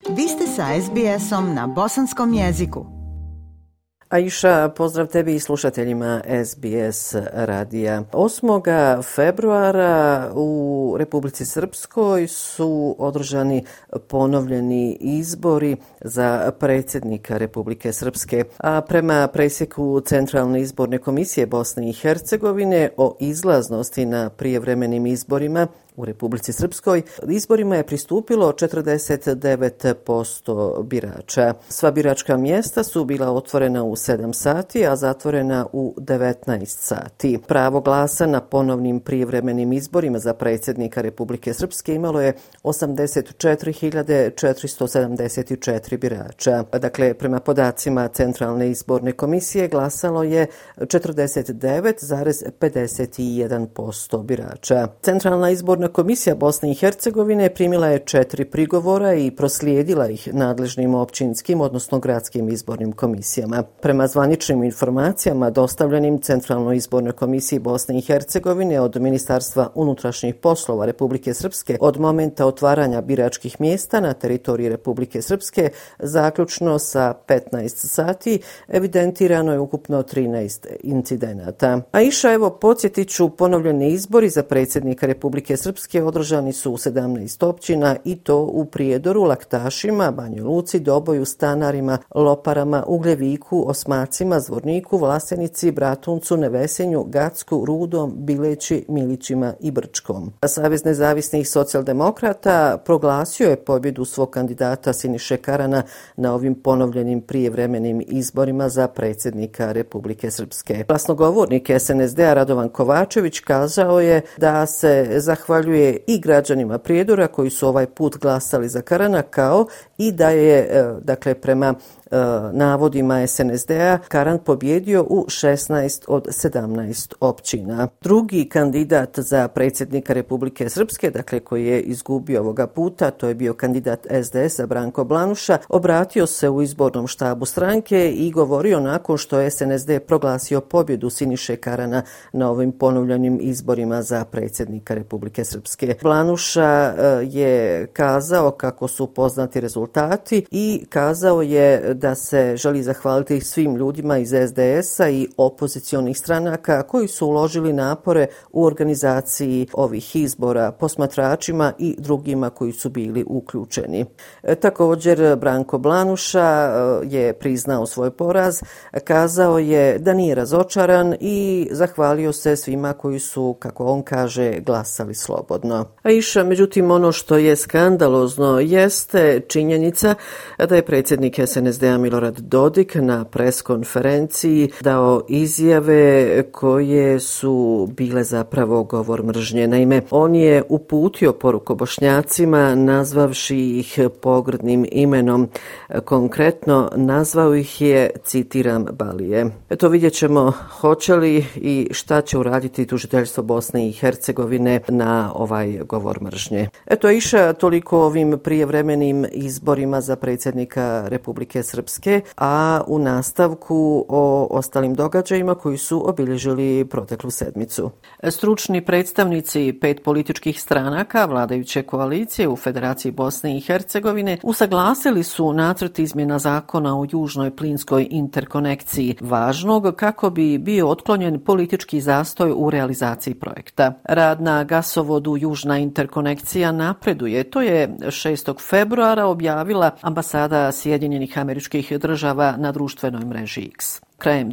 Vi ste sa SBS-om na bosanskom jeziku. Aisha, pozdrav tebi i slušateljima SBS radija. 8. februara u Republici Srpskoj su održani ponovljeni izbori za predsjednika Republike Srpske, a prema presjeku Centralne izborne komisije Bosne i Hercegovine o izlaznosti na prijevremenim izborima u Republici Srpskoj izborima je pristupilo 49% birača. Sva biračka mjesta su bila otvorena u 7 sati, a zatvorena u 19 sati. Pravo glasa na ponovnim prijevremenim izborima za predsjednika Republike Srpske imalo je 84.474 birača. Dakle, prema podacima Centralne izborne komisije glasalo je 49,51% birača. Centralna izborna Komisija Bosne i Hercegovine primila je 4 prigovora i proslijedila ih nadležnim općinskim, odnosno gradskim izbornim komisijama. Prema zvaničnim informacijama dostavljenim Centralnoj izbornoj komisiji Bosne i Hercegovine od Ministarstva unutrašnjih poslova Republike Srpske od momenta otvaranja biračkih mjesta na teritoriji Republike Srpske zaključno sa 15 sati evidentirano je ukupno 13 incidenata. Aisha, evo podsjetit ću, ponovljeni izbori za predsjednika Republike Srpske održani su u 17 općina i to u Prijedoru, Laktašima, Banjoj Luci, Doboju, Stanarima, Loparama, Ugljeviku, Osmacima, Zvorniku, Vlasenici, Bratuncu, Nevesenju, Gacku, Rudom, Bileći, Milićima i Brčkom. Savez nezavisnih socijaldemokrata proglasio je pobjedu svog kandidata Siniše Karana na ovim ponovljenim prijevremenim izborima za predsjednika Republike Srpske. Glasnogovornik SNSD-a Radovan Kovačević kazao je da se zahvaljuje i građanima Prijedora koji su ovaj put glasali za Karana, kao i da je, prema navodima SNSD-a, Karan pobjedio u 16 od 17 općina. Drugi kandidat za predsjednika Republike Srpske, koji je izgubio ovoga puta, to je bio kandidat SDS-a Branko Blanuša, obratio se u izbornom štabu stranke i govorio nakon što je SNSD proglasio pobjedu Siniše Karana na ovim ponovljenim izborima za predsjednika Republike Srpske. Blanuša je kazao kako su poznati rezultati i kazao je da se želi zahvaliti svim ljudima iz SDS-a i opozicionih stranaka koji su uložili napore u organizaciji ovih izbora, posmatračima i drugima koji su bili uključeni. Također, Branko Blanuša je priznao svoj poraz, kazao je da nije razočaran i zahvalio se svima koji su, kako on kaže, glasali slobodno. Aisha, međutim, ono što je skandalozno jeste činjenica da je predsjednik SNSD-a Milorad Dodik na preskonferenciji dao izjave koje su bile zapravo govor mržnje. Naime, on je uputio poruku Bošnjacima nazvavši ih pogrdnim imenom. Konkretno nazvao ih je, citiram, balije. Eto, vidjet ćemo hoće li i šta će uraditi tužiteljstvo Bosne i Hercegovine na ovaj govor mržnje. Eto, Aisha, toliko o ovim prijevremenim izborima za predsjednika Republike Srpske, a u nastavku o ostalim događajima koji su obilježili proteklu sedmicu. Stručni predstavnici 5 političkih stranaka vladajuće koalicije u Federaciji Bosne i Hercegovine usaglasili su nacrt izmjena zakona o južnoj plinskoj interkonekciji, važnog kako bi bio otklonjen politički zastoj u realizaciji projekta. Rad na gasovodu Južna interkonekcija napreduje. To je 6. februara objavila ambasada Sjedinjenih Američkih Država na društvenoj mreži X. Krajem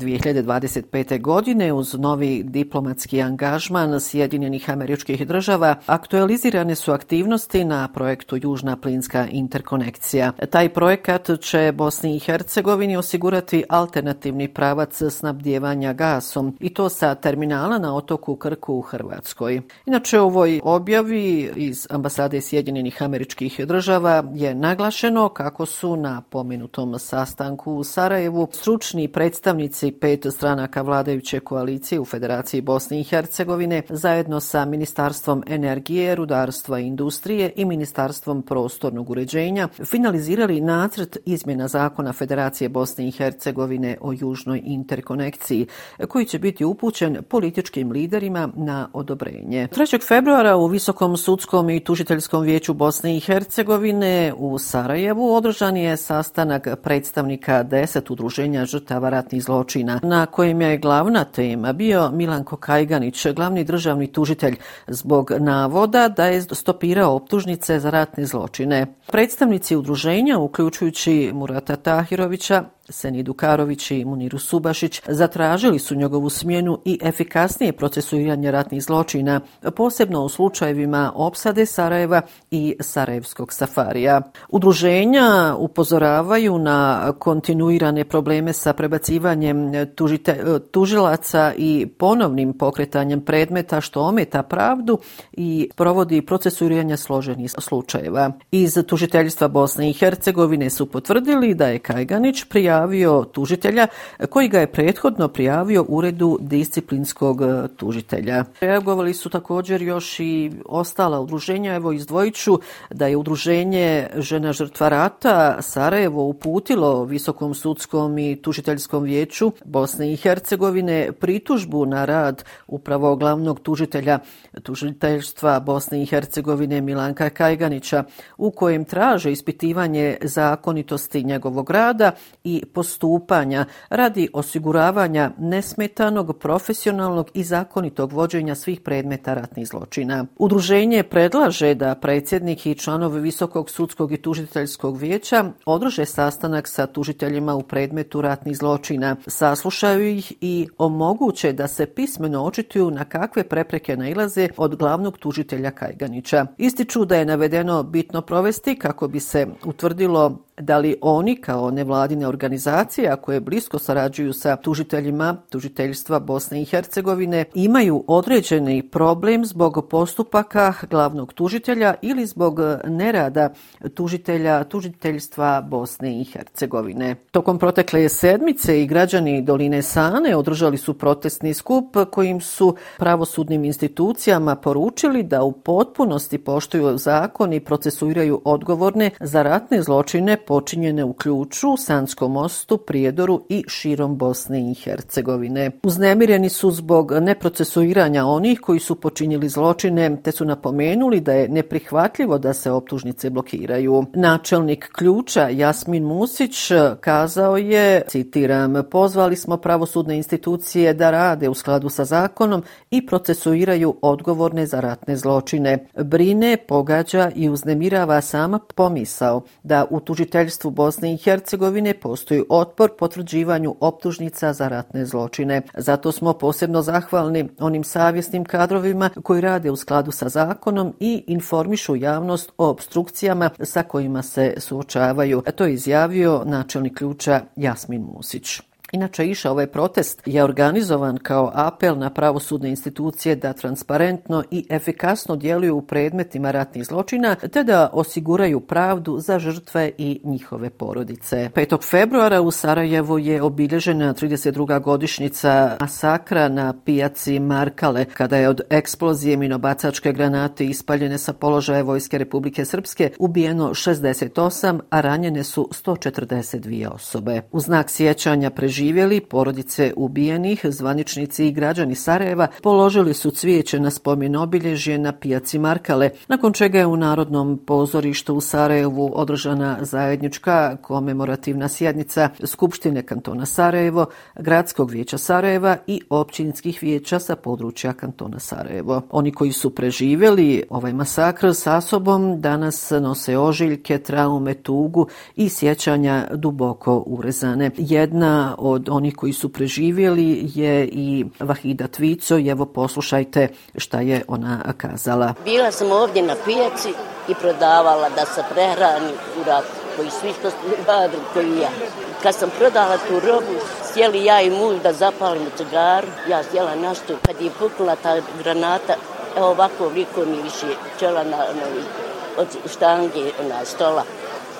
2025. godine uz novi diplomatski angažman Sjedinjenih Američkih Država aktualizirane su aktivnosti na projektu Južna plinska interkonekcija. Taj projekat će Bosni i Hercegovini osigurati alternativni pravac snabdijevanja gasom i to sa terminala na otoku Krku u Hrvatskoj. Inače, u ovoj objavi iz ambasade Sjedinjenih Američkih Država je naglašeno kako su na pomenutom sastanku u Sarajevu stručni predstavnici predstavnici 5 stranaka vladajuće koalicije u Federaciji Bosne i Hercegovine zajedno sa Ministarstvom energije, rudarstva i industrije i Ministarstvom prostornog uređenja finalizirali nacrt izmjena zakona Federacije Bosne i Hercegovine o južnoj interkonekciji, koji će biti upućen političkim liderima na odobrenje. 3. februara u Visokom sudskom i tužiteljskom vijeću Bosne i Hercegovine u Sarajevu održan je sastanak predstavnika 10 udruženja žrtava ratnih zločina, na kojem je glavna tema bio Milanko Kajganić, glavni državni tužitelj, zbog navoda da je stopirao optužnice za ratne zločine. Predstavnici udruženja, uključujući Murata Tahirovića, Senidu Karović i Muniru Subašić, zatražili su njegovu smjenu i efikasnije procesuiranje ratnih zločina, posebno u slučajevima opsade Sarajeva i Sarajevskog safarija. Udruženja upozoravaju na kontinuirane probleme sa prebacivanjem tužilaca i ponovnim pokretanjem predmeta, što ometa pravdu i provodi procesuiranje složenih slučajeva. Iz tužiteljstva Bosne i Hercegovine su potvrdili da je Kajganić prijavio tužitelja koji ga je prethodno prijavio uredu disciplinskog tužitelja. Reagovali su također još i ostala udruženja. Evo, izdvojit ću da je udruženje Žena žrtva rata Sarajevo uputilo Visokom sudskom i tužiteljskom vijeću Bosne i Hercegovine pritužbu na rad upravo glavnog tužitelja tužiteljstva Bosne i Hercegovine Milanka Kajganića, u kojem traže ispitivanje zakonitosti njegovog rada i postupanja radi osiguravanja nesmetanog, profesionalnog i zakonitog vođenja svih predmeta ratnih zločina. Udruženje predlaže da predsjednik i članovi Visokog sudskog i tužiteljskog vijeća održe sastanak sa tužiteljima u predmetu ratnih zločina, saslušaju ih i omoguće da se pismeno očituju na kakve prepreke nailaze od glavnog tužitelja Kajganića. Ističu da je navedeno bitno provesti kako bi se utvrdilo da li oni kao nevladine organizacije, a koje blisko sarađuju sa tužiteljima tužiteljstva Bosne i Hercegovine, imaju određeni problem zbog postupaka glavnog tužitelja ili zbog nerada tužiteljstva Bosne i Hercegovine. Tokom protekle sedmice i građani Doline Sane održali su protestni skup kojim su pravosudnim institucijama poručili da u potpunosti poštuju zakon i procesuiraju odgovorne za ratne zločine počinjene u Ključu, Sanskom mostu, Prijedoru i širom Bosne i Hercegovine. Uznemireni su zbog neprocesuiranja onih koji su počinili zločine, te su napomenuli da je neprihvatljivo da se optužnice blokiraju. Načelnik Ključa Jasmin Musić kazao je, citiram, pozvali smo pravosudne institucije da rade u skladu sa zakonom i procesuiraju odgovorne za ratne zločine. Brine, pogađa i uznemirava sama pomisao da u tužiteljstvu Bosne i Hercegovine postoji otpor potvrđivanju optužnica za ratne zločine. Zato smo posebno zahvalni onim savjesnim kadrovima koji rade u skladu sa zakonom i informišu javnost o opstrukcijama sa kojima se suočavaju. To je izjavio načelnik Ključa Jasmin Musić. Inače, ovaj protest je organizovan kao apel na pravosudne institucije da transparentno i efikasno djeluju u predmetima ratnih zločina, te da osiguraju pravdu za žrtve i njihove porodice. 5. februara u Sarajevu je obilježena 32. godišnjica masakra na pijaci Markale, kada je od eksplozije minobacačke granate ispaljene sa položaja Vojske Republike Srpske ubijeno 68, a ranjene su 142 osobe. U znak sjećanja preživjeli porodice ubijenih, zvaničnici i građani Sarajeva položili su cvijeće na spomen obilježje na pijaci Markale, nakon čega je u Narodnom pozorištu u Sarajevu održana zajednička komemorativna sjednica Skupštine kantona Sarajevo, Gradskog vijeća Sarajeva i općinskih vijeća sa područja kantona Sarajevo. Oni koji su preživjeli ovaj masakr sa sobom danas nose ožiljke, traume, tugu i sjećanja duboko urezane. Jedna od onih koji su preživjeli je i Vahida Tvico i evo poslušajte šta je ona kazala. Bila sam ovdje na pijaci i prodavala da se prehrani u ratu, koji svi što radili, koji ja. Kad sam prodala tu robu, sjeli ja i muž da zapalimo cigaru, ja sjela na stol. Kad je puknula ta granata, ovako vliko mi više čela od štange stola.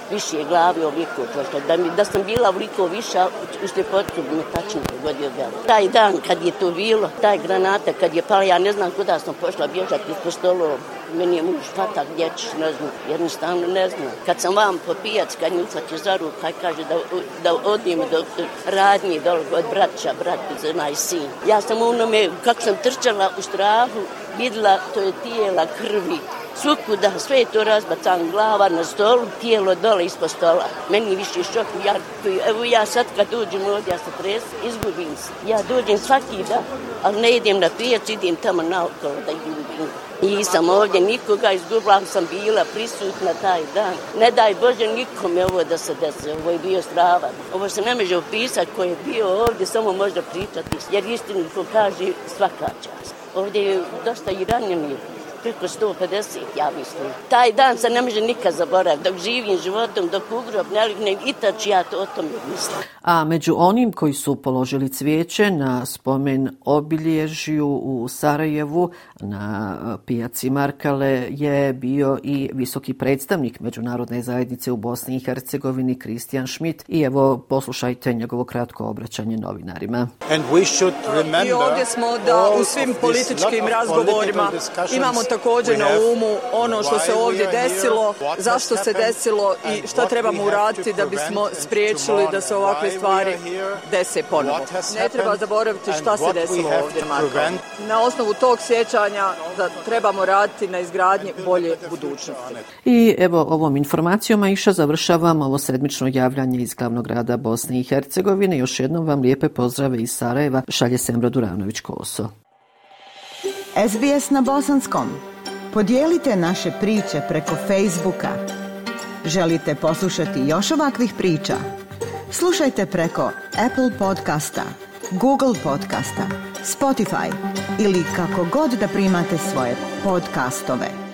više glavi ovoliko prošlo. Da sam bila ovoliko više, u Sljepotku bi me tačno pogodio gal. Taj dan kad je to bilo, taj granata kad je pala, ja ne znam kuda sam pošla bježati ispod stolova. Meni je muž patak, dječić, ne znam, jednostavno ne znam. Kad sam vam po pijac, kad mi uhvatio za ruku, kaj kaže da odim do radnje dole od braća, brat onaj sin. Ja sam onome, kako sam trčala u strahu, vidjela to je tijela krvi. Svukuda, sve je to razbacan, glava na stolu, tijelo dole ispod stola. Meni više šok, evo ja sad kad dođem ovdje, ja se izgubim se. Ja dođem svaki dan, ali ne idem na pijac, idem tamo naokolo da idem. Nisam ovdje nikoga, izgubila sam bila prisutna taj dan. Ne daj Bože nikome ovo da se desi, ovo je bio stravan. Ovo se ne može opisati ko je bio ovdje, samo možda pričati, jer istinu ko kaže svaka čast. Ovdje je dosta i ranjenih. Preko 150, ja mislim. Taj dan se ne može nikad zaboraviti. Dok živim životom, dok ugrob ne ligne, i tač ja to o tom mislim. A među onim koji su položili cvijeće na spomen obilježju u Sarajevu na pijaci Markale je bio i visoki predstavnik Međunarodne zajednice u Bosni i Hercegovini Kristijan Schmidt. I evo poslušajte njegovo kratko obraćanje novinarima. I ovdje smo da u svim političkim razgovorima imamo također na umu ono što se ovdje desilo, zašto se desilo i šta trebamo uraditi da bismo spriječili da se ovakve stvari dese ponovo. Ne treba zaboraviti šta se desilo ovdje, Marko. Na osnovu tog sjećanja da trebamo raditi na izgradnji bolje budućnosti. I evo ovom informacijom Aisha završavam ovo sedmično javljanje iz glavnog grada Bosne i Hercegovine. Još jednom vam lijepe pozdrave iz Sarajeva, šalje Semra Duranović-Koso. SBS na bosanskom. Podijelite naše priče preko Facebooka. Želite poslušati još ovakvih priča? Slušajte preko Apple podcasta, Google podcasta, Spotify ili kako god da primate svoje podcastove.